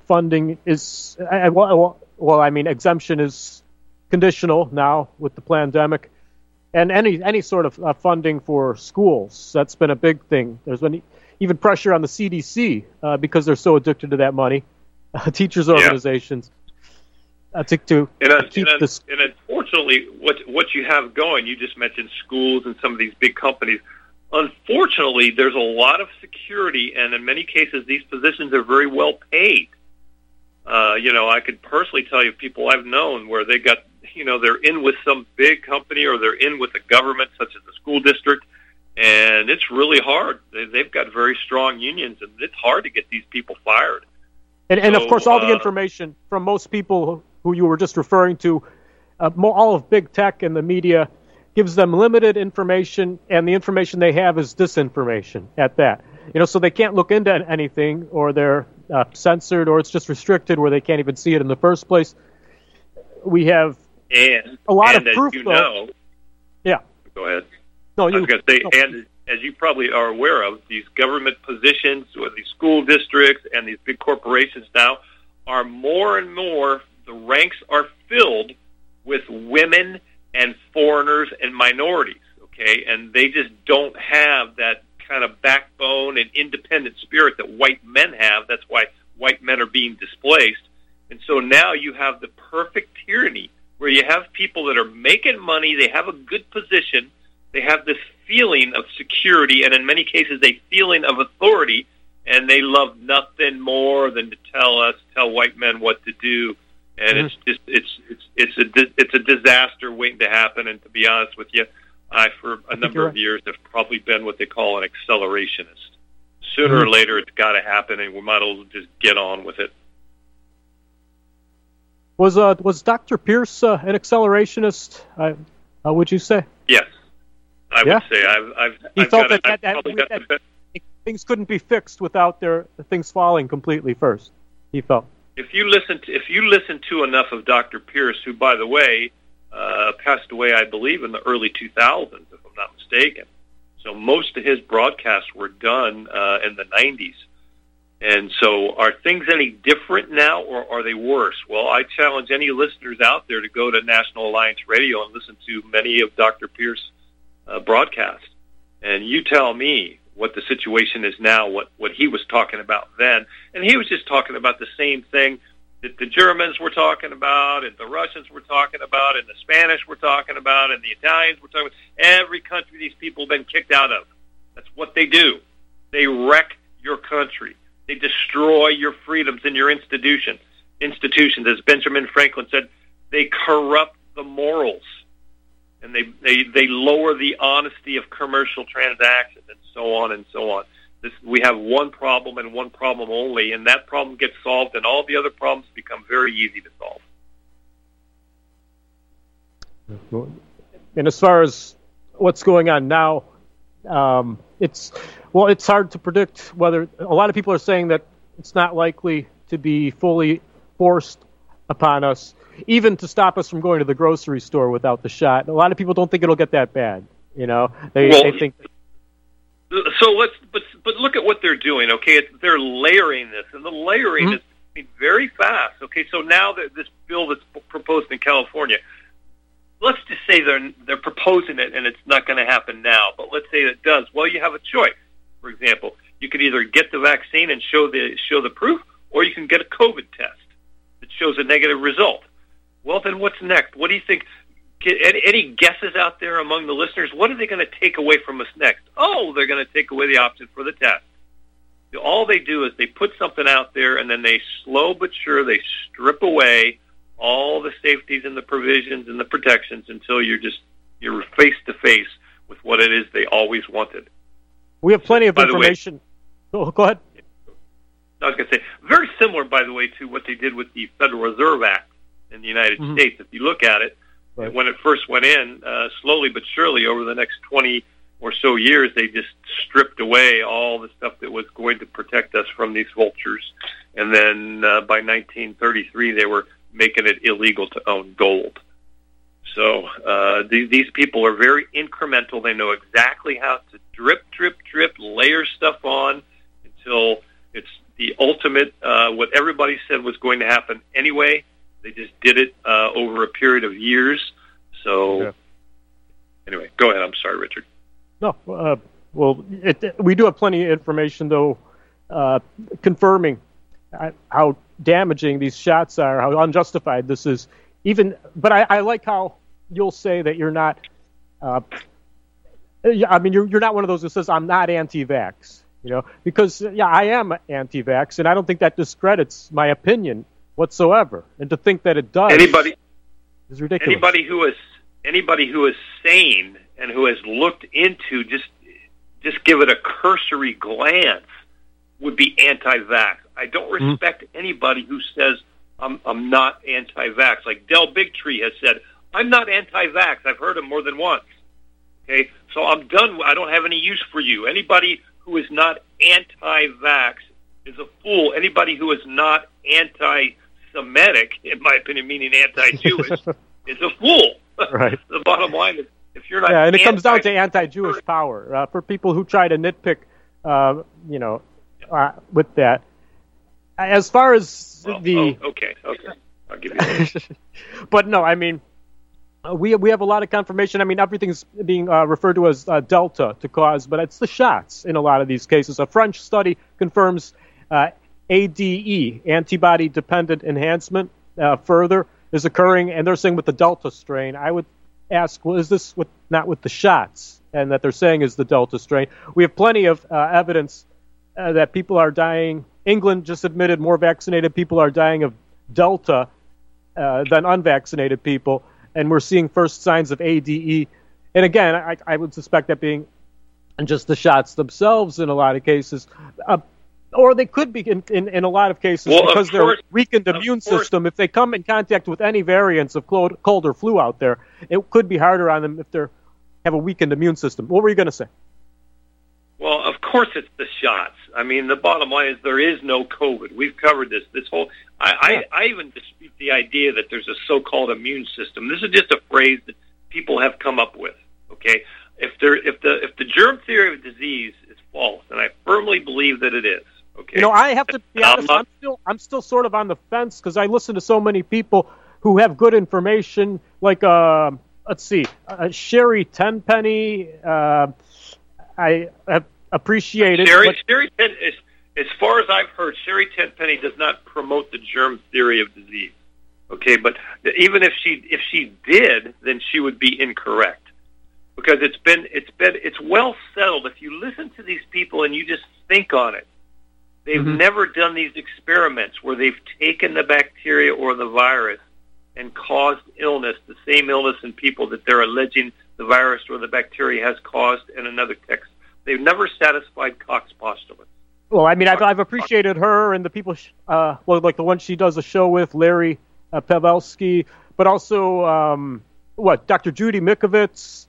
funding is, I, well, well, I mean, exemption is conditional now with the pandemic, and any any sort of uh, funding for schools. That's been a big thing. There's been even pressure on the C D C uh, because they're so addicted to that money. Uh, teachers' organizations yeah. uh, to, to and, uh, keep and, this. And unfortunately, what what you have going, you just mentioned schools and some of these big companies. Unfortunately, there's a lot of security, and in many cases, these positions are very well paid. Uh, you know, I could personally tell you people I've known where they got, you know, they're in with some big company or they're in with the government, such as the school district, and it's really hard. They, they've got very strong unions, and it's hard to get these people fired. And, and so, of course, all uh, the information from most people who you were just referring to, uh, all of big tech and the media gives them limited information, and the information they have is disinformation at that. You know, so they can't look into anything, or they're uh, censored, or it's just restricted where they can't even see it in the first place. We have and, a lot and of proof, as you though. know, yeah. Go ahead. No, you. I was going to say, no. and as you probably are aware of, these government positions, or these school districts, and these big corporations now are more and more. The ranks are filled with women and foreigners and minorities. Okay, and they just don't have that kind of backbone and independent spirit that white men have. That's why white men are being displaced. And so now you have the perfect tyranny where you have people that are making money, they have a good position, they have this feeling of security, and in many cases a feeling of authority, and they love nothing more than to tell us, tell white men what to do. And mm-hmm. it's just it's it's it's a it's a disaster waiting to happen. And to be honest with you, I for a number of right. years have probably been what they call an accelerationist. Sooner mm-hmm. or later, it's got to happen, and we might as well just get on with it. Was uh was Doctor Pierce uh, an accelerationist? Uh, uh, would you say? Yes, I yeah? would say I've I've, he I've felt got that, a, that, I've that, got that, that things couldn't be fixed without their things falling completely first. He felt. If you listen to if you listen to enough of Doctor Pierce, who, by the way, uh, passed away, I believe, in the early two thousands, if I'm not mistaken. So most of his broadcasts were done uh, in the nineties. And so are things any different now, or are they worse? Well, I challenge any listeners out there to go to National Alliance Radio and listen to many of Doctor Pierce's uh, broadcasts. And you tell me what the situation is now, what, what he was talking about then. And he was just talking about the same thing that the Germans were talking about, and the Russians were talking about, and the Spanish were talking about, and the Italians were talking about. Every country these people have been kicked out of. That's what they do. They wreck your country. They destroy your freedoms and your institutions. Institutions, as Benjamin Franklin said, they corrupt the morals. And they, they, they lower the honesty of commercial transactions, and so on and so on. This, we have one problem and one problem only, and that problem gets solved, and all the other problems become very easy to solve. And as far as what's going on now, um, it's well, it's hard to predict whether. A lot of people are saying that it's not likely to be fully forced upon us, even to stop us from going to the grocery store without the shot. A lot of people don't think it'll get that bad. You know, they, well, they think. So let's, but but look at what they're doing. Okay, it's, they're layering this, and the layering mm-hmm. is very fast. Okay, so now that this bill that's proposed in California, let's just say they're they're proposing it, and it's not going to happen now. But let's say it does. Well, you have a choice. For example, you could either get the vaccine and show the show the proof, or you can get a COVID test that shows a negative result. Well, then what's next? What do you think? Any, any guesses out there among the listeners? What are they going to take away from us next? Oh, they're going to take away the option for the test. All they do is they put something out there, and then they slow but sure they strip away all the safeties and the provisions and the protections until you're just you're face to face with what it is they always wanted. We have plenty of by information. The way, oh, go ahead. I was going to say very similar, by the way, to what they did with the Federal Reserve Act in the United mm-hmm. States. If you look at it. Right. When it first went in, uh, slowly but surely, over the next twenty or so years, they just stripped away all the stuff that was going to protect us from these vultures. And then uh, by nineteen thirty-three, they were making it illegal to own gold. So uh, these, these people are very incremental. They know exactly how to drip, drip, drip, layer stuff on until it's the ultimate, uh, what everybody said was going to happen anyway. They just did it uh, over a period of years. So, yeah. Anyway, go ahead. I'm sorry, Richard. No, uh, well, it, it, we do have plenty of information, though, uh, confirming uh, how damaging these shots are, how unjustified this is. Even, but I, I like how you'll say that you're not. Uh, I mean, you're you're not one of those who says I'm not anti-vax, you know, because yeah, I am anti-vax, and I don't think that discredits my opinion whatsoever. And to think that it does, anybody is ridiculous. Anybody who is anybody who is sane and who has looked into just just give it a cursory glance would be anti-vax. I don't respect mm-hmm. anybody who says I'm I'm not anti-vax. Like Del Bigtree has said, I'm not anti-vax. I've heard him more than once. Okay, so I'm done. I don't have any use for you. Anybody who is not anti-vax is a fool. Anybody who is not anti-Semitic, in my opinion, meaning anti-Jewish, is a fool. Right. The bottom line is, if you're not, yeah, and it anti- comes down to anti-Jewish power uh, for people who try to nitpick, uh, you know, uh, with that. As far as well, the oh, okay, okay, I'll give you that. But no, I mean. Uh, we we have a lot of confirmation. I mean, everything's being uh, referred to as uh, Delta to cause, but it's the shots in a lot of these cases. A French study confirms uh, A D E, antibody-dependent enhancement, uh, further is occurring, and they're saying with the Delta strain. I would ask, well, is this with, not with the shots, and that they're saying is the Delta strain? We have plenty of uh, evidence uh, that people are dying. England just admitted more vaccinated people are dying of Delta uh, than unvaccinated people. And we're seeing first signs of A D E. And again, I, I would suspect that being just the shots themselves in a lot of cases. Uh, or they could be in, in, in a lot of cases well, because of they're course, weakened immune system. If they come in contact with any variants of cold, cold or flu out there, it could be harder on them if they have a weakened immune system. What were you going to say? Well, of course it's the shots. I mean, the bottom line is there is no COVID. We've covered this. This whole I, Yeah. I, I even dispute the idea that there's a so-called immune system. This is just a phrase that people have come up with. Okay, if there if the if the germ theory of disease is false, and I firmly believe that it is. Okay, You know, I have to be I'm honest. not- I'm still I'm still sort of on the fence because I listen to so many people who have good information. Like, uh, let's see, uh, Sherry Tenpenny. Uh, I have appreciated. Sherry, but- Sherry Ten, as, as far as I've heard, Sherry Tenpenny does not promote the germ theory of disease. Okay, but even if she if she did, then she would be incorrect because it's been it's been it's well settled. If you listen to these people and you just think on it, they've Mhm. never done these experiments where they've taken the bacteria or the virus and caused illness, the same illness in people that they're alleging the virus or the bacteria has caused in another text. They've never satisfied Koch's postulate. Well, I mean, I've, I've appreciated her and the people, uh, well, like the one she does a show with, Larry uh, Pavelski, but also, um, what, Doctor Judy Mikovits,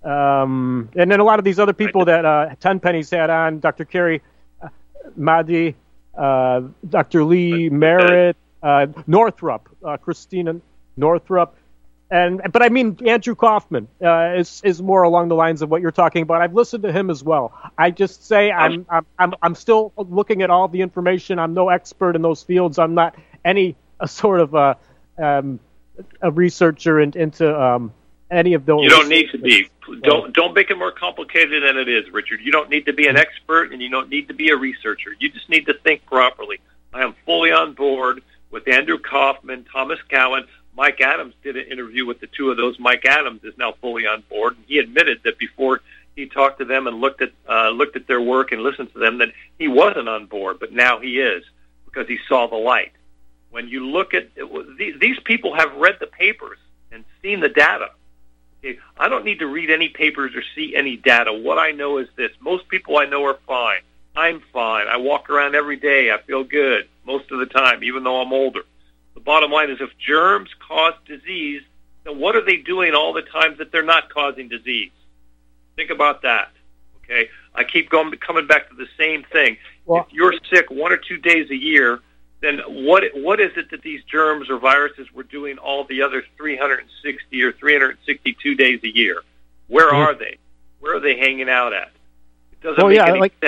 um, and then a lot of these other people that uh, Tenpenny's had on, Doctor Kerry uh, Mahdi, uh, Doctor Lee Merritt, uh, Northrup, uh, Christina Northrup. And but I mean Andrew Kaufman uh, is is more along the lines of what you're talking about. I've listened to him as well. I just say I'm I'm I'm, I'm still looking at all the information. I'm no expert in those fields. I'm not any a sort of a, um, a researcher in, into um, any of those. You don't need to be. Don't don't make it more complicated than it is, Richard. You don't need to be an expert, and you don't need to be a researcher. You just need to think properly. I am fully on board with Andrew Kaufman, Thomas Cowan. Mike Adams did an interview with the two of those. Mike Adams is now fully on board. He admitted that before he talked to them and looked at uh, looked at their work and listened to them, that he wasn't on board, but now he is because he saw the light. When you look at it, these people have read the papers and seen the data. Okay? I don't need to read any papers or see any data. What I know is this: most people I know are fine. I'm fine. I walk around every day. I feel good most of the time, even though I'm older. The bottom line is if germs cause disease, then what are they doing all the times that they're not causing disease? Think about that, okay? I keep going, coming back to the same thing. Well, if you're sick one or two days a year, then what what is it that these germs or viruses were doing all the other three hundred sixty or three hundred sixty-two days a year? Where Mhm. are they? Where are they hanging out at? It doesn't Well, make yeah, any like sense. I,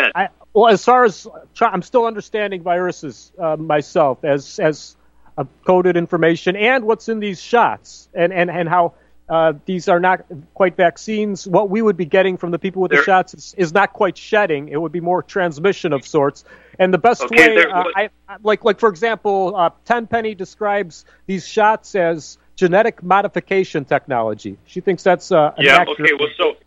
Well, as far as I'm still understanding viruses uh, myself as as uh, coded information and what's in these shots, and and and how uh, these are not quite vaccines. What we would be getting from the people with there, the shots is, is not quite shedding. It would be more transmission of sorts. And the best okay, way, there, uh, I, like like for example, uh, Tenpenny describes these shots as genetic modification technology. She thinks that's uh, an yeah. accurate Okay. Well, so.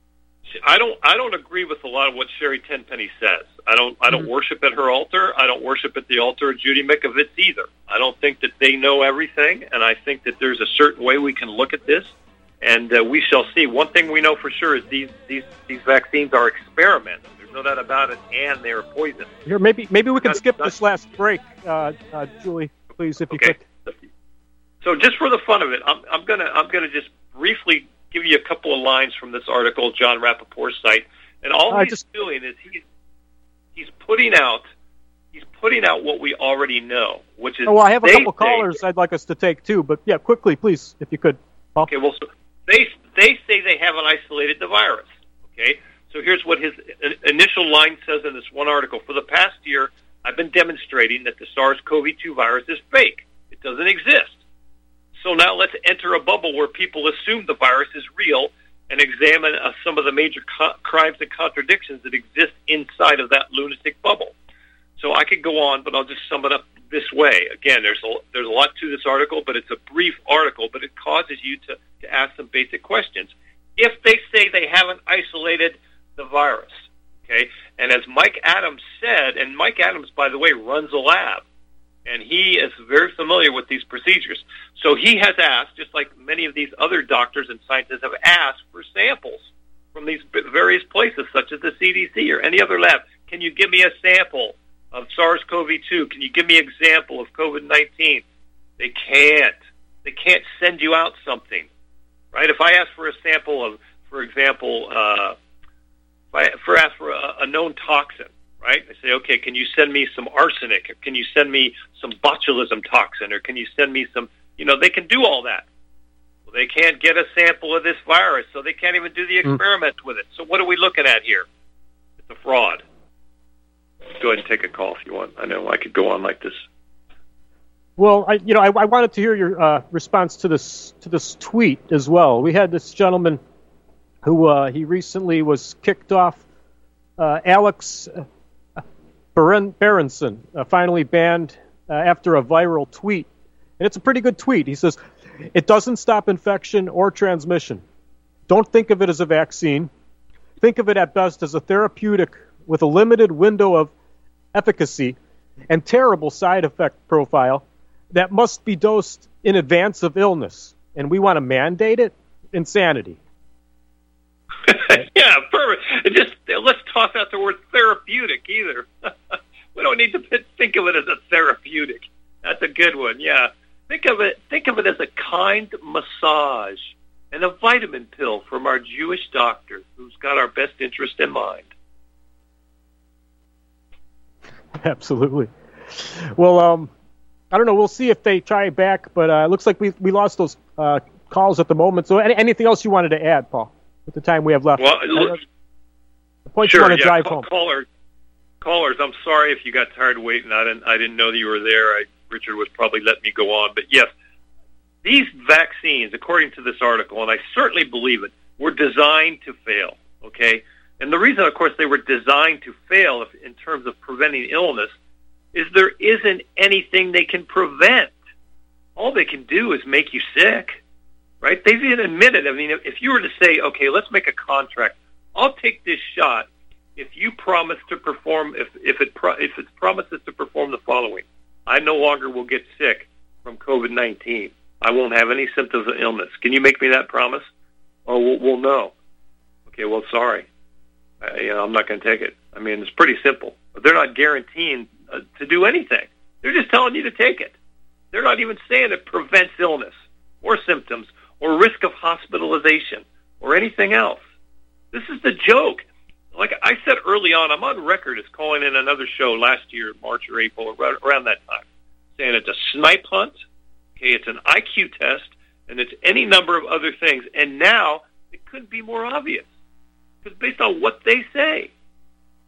I don't. I don't agree with a lot of what Sherry Tenpenny says. I don't. I don't mm-hmm. worship at her altar. I don't worship at the altar of Judy Mikovits either. I don't think that they know everything, and I think that there's a certain way we can look at this, and uh, we shall see. One thing we know for sure is these these these vaccines are experiments. There's no doubt about it, and they are poison. Here, maybe maybe we can not, skip not, this last break, uh, uh, Julie, please, if you okay. could. So, just for the fun of it, I'm, I'm gonna I'm gonna just briefly give you a couple of lines from this article, John Rappaport's site, and all I he's just... doing is he's he's putting out he's putting out what we already know, which is oh, well, I have a couple say, callers I'd like us to take too, but yeah, quickly, please, if you could. Paul. Okay, well, so they they say they haven't isolated the virus. Okay, so here's what his initial line says in this one article: for the past year, I've been demonstrating that the SARS-C o V two virus is fake; it doesn't exist. So now let's enter a bubble where people assume the virus is real and examine uh, some of the major co- crimes and contradictions that exist inside of that lunatic bubble. So I could go on, but I'll just sum it up this way. Again, there's a, there's a lot to this article, but it's a brief article, but it causes you to, to ask some basic questions. If they say they haven't isolated the virus, okay, and as Mike Adams said, and Mike Adams, by the way, runs a lab, and he is very familiar with these procedures. So he has asked, just like many of these other doctors and scientists have asked, for samples from these various places, such as the C D C or any other lab. Can you give me a sample of SARS-C o V two? Can you give me an example of COVID nineteen? They can't. They can't send you out something, right? If I ask for a sample of, for example, uh, if I for ask for a, a known toxin, right? I say, okay, can you send me some arsenic? Or can you send me some botulism toxin? Or can you send me some, you know, they can do all that. Well, they can't get a sample of this virus, so they can't even do the experiment mm. with it. So what are we looking at here? It's a fraud. Go ahead and take a call if you want. I know I could go on like this. Well, I, you know, I, I wanted to hear your uh, response to this to this tweet as well. We had this gentleman who uh, he recently was kicked off. Uh, Alex Berenson, Berenson uh, finally banned uh, after a viral tweet. And it's a pretty good tweet. He says, it doesn't stop infection or transmission. Don't think of it as a vaccine. Think of it at best as a therapeutic with a limited window of efficacy and terrible side effect profile that must be dosed in advance of illness. And we want to mandate it? Insanity. Yeah, perfect. It just let's toss out the word therapeutic either. We don't need to think of it as a therapeutic. That's a good one. Yeah, think of it. Think of it as a kind massage and a vitamin pill from our Jewish doctor, who's got our best interest in mind. Absolutely. Well, um, I don't know. We'll see if they try back, but uh, it looks like we we lost those uh, calls at the moment. So, any, anything else you wanted to add, Paul? With the time we have left. Well, uh, the point sure, you want to yeah, drive call, home. Callers, callers, I'm sorry if you got tired of waiting. I didn't, I didn't know that you were there. I, Richard was probably letting me go on. But yes, these vaccines, according to this article, and I certainly believe it, were designed to fail, okay? And the reason, of course, they were designed to fail if, in terms of preventing illness is there isn't anything they can prevent. All they can do is make you sick. Right? They've even admitted, I mean, if you were to say, okay, let's make a contract. I'll take this shot if you promise to perform, if, if it pro, if it promises to perform the following. I no longer will get sick from COVID nineteen. I won't have any symptoms of illness. Can you make me that promise? Oh, well, well no. Okay, well, sorry. I, you know, I'm not going to take it. I mean, it's pretty simple. But they're not guaranteeing uh, to do anything. They're just telling you to take it. They're not even saying it prevents illness or symptoms or risk of hospitalization, or anything else. This is the joke. Like I said early on, I'm on record as calling in another show last year, March or April, or around that time, saying it's a snipe hunt, okay, it's an I Q test, and it's any number of other things. And now it couldn't be more obvious, because based on what they say,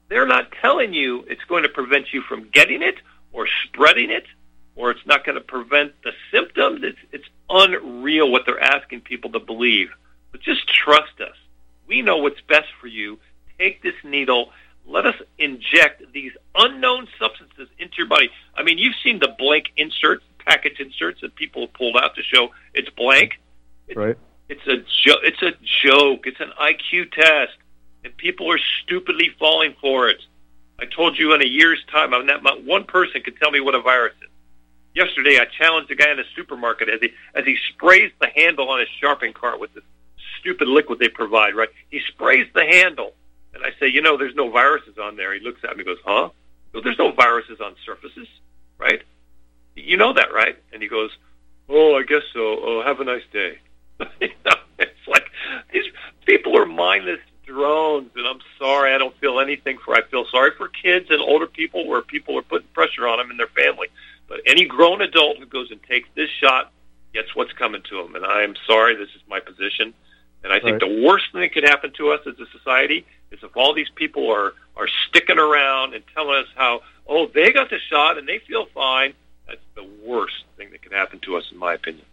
they're not telling you it's going to prevent you from getting it or spreading it, or it's not going to prevent the symptoms. It's, it's unreal what they're asking people to believe. But just trust us. We know what's best for you. Take this needle. Let us inject these unknown substances into your body. I mean, you've seen the blank inserts, package inserts that people have pulled out to show it's blank. It's, right. It's a jo- It's a joke. It's an I Q test, and people are stupidly falling for it. I told you in a year's time, I'm not one person could tell me what a virus is. Yesterday, I challenged a guy in a supermarket as he as he sprays the handle on his shopping cart with this stupid liquid they provide. Right? He sprays the handle. And I say, you know, there's no viruses on there. He looks at me and goes, huh? So there's no viruses on surfaces, right? You know that, right? And he goes, oh, I guess so. Oh, have a nice day. You know, it's like these people are mindless drones, and I'm sorry, I don't feel anything for. I feel sorry for kids and older people where people are putting pressure on them and their family. But any grown adult who goes and takes this shot gets what's coming to them. And I am sorry, this is my position. And I think right. the worst thing that could happen to us as a society is if all these people are, are sticking around and telling us how, oh, they got the shot and they feel fine. That's the worst thing that could happen to us, in my opinion.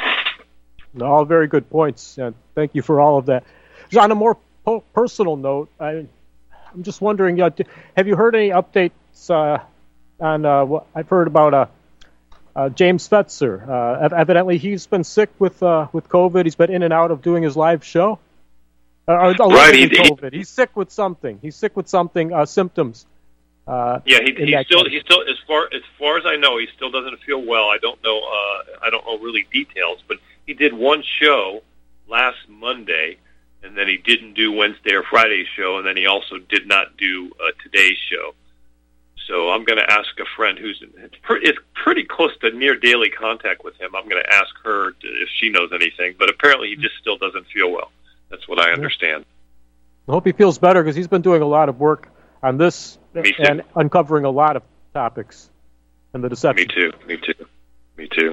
All very good points, and thank you for all of that. Just on a more po- personal note, I, I'm just wondering, uh, have you heard any updates uh, on uh, what I've heard about uh, uh, James Fetzer? Uh, evidently, he's been sick with uh, with COVID. He's been in and out of doing his live show. Uh, right, he, COVID. He's sick with something. He's sick with something. Uh, symptoms. Uh, yeah, he, he still case. he still as far as far as I know, he still doesn't feel well. I don't know. Uh, I don't know really details, but he did one show last Monday, and then he didn't do Wednesday or Friday's show, and then he also did not do uh, today's show. So I'm going to ask a friend who's in, it's, pretty, it's pretty close to near daily contact with him. I'm going to ask her to, if she knows anything, but apparently he just still doesn't feel well. That's what I understand. I hope he feels better because he's been doing a lot of work on this Me too. and uncovering a lot of topics and the deception. Me too. Me too. Me too.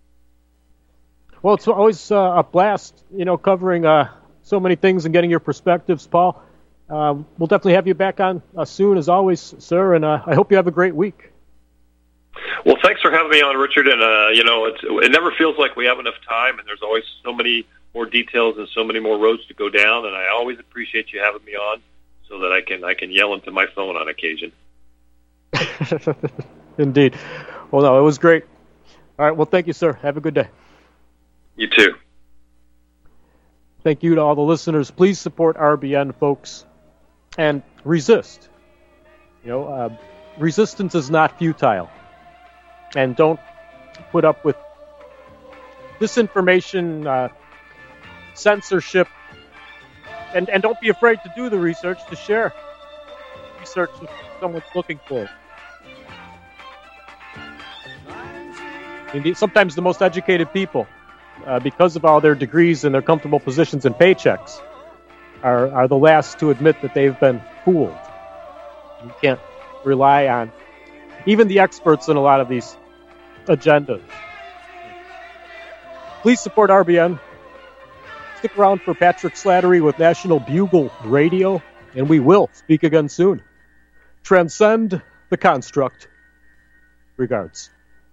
Well, it's always uh, a blast, you know, covering uh, so many things and getting your perspectives, Paul. Uh, we'll definitely have you back on uh, soon, as always, sir, and uh, I hope you have a great week. Well, thanks for having me on, Richard. And, uh, you know, it's, it never feels like we have enough time, and there's always so many more details and so many more roads to go down, and I always appreciate you having me on so that I can I can yell into my phone on occasion. Indeed. Well, no, it was great. All right, well, thank you, sir. Have a good day. You too. Thank you to all the listeners. Please support R B N, folks, and resist. You know, uh, resistance is not futile. And don't put up with disinformation, uh, censorship, and, and don't be afraid to do the research, to share research if someone's looking for it. Indeed, sometimes the most educated people, uh, because of all their degrees and their comfortable positions and paychecks, are, are the last to admit that they've been fooled. You can't rely on even the experts in a lot of these agendas. Please support R B N. Stick around for Patrick Slattery with National Bugle Radio, and we will speak again soon. Transcend the construct. Regards.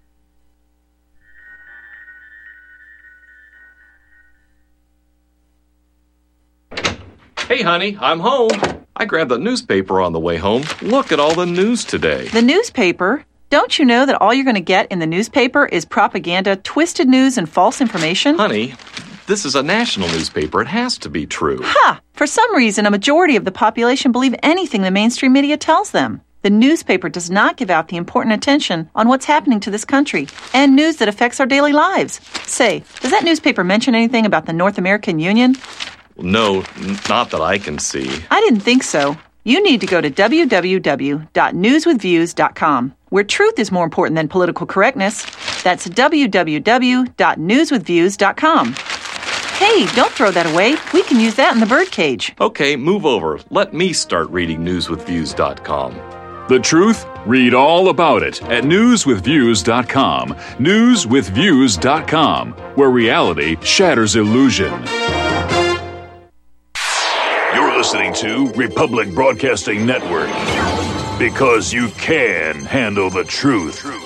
Hey, honey, I'm home. I grabbed the newspaper on the way home. Look at all the news today. The newspaper? Don't you know that all you're going to get in the newspaper is propaganda, twisted news, and false information? Honey, this is a national newspaper. It has to be true. Ha! For some reason, a majority of the population believe anything the mainstream media tells them. The newspaper does not give out the important attention on what's happening to this country and news that affects our daily lives. Say, does that newspaper mention anything about the North American Union? No, n- not that I can see. I didn't think so. You need to go to w w w dot news with views dot com, where truth is more important than political correctness. That's w w w dot news with views dot com. Hey, don't throw that away. We can use that in the birdcage. Okay, move over. Let me start reading news with views dot com. The truth? Read all about it at news with views dot com. news with views dot com, where reality shatters illusion. listening to Republic Broadcasting Network. Because you can handle the truth.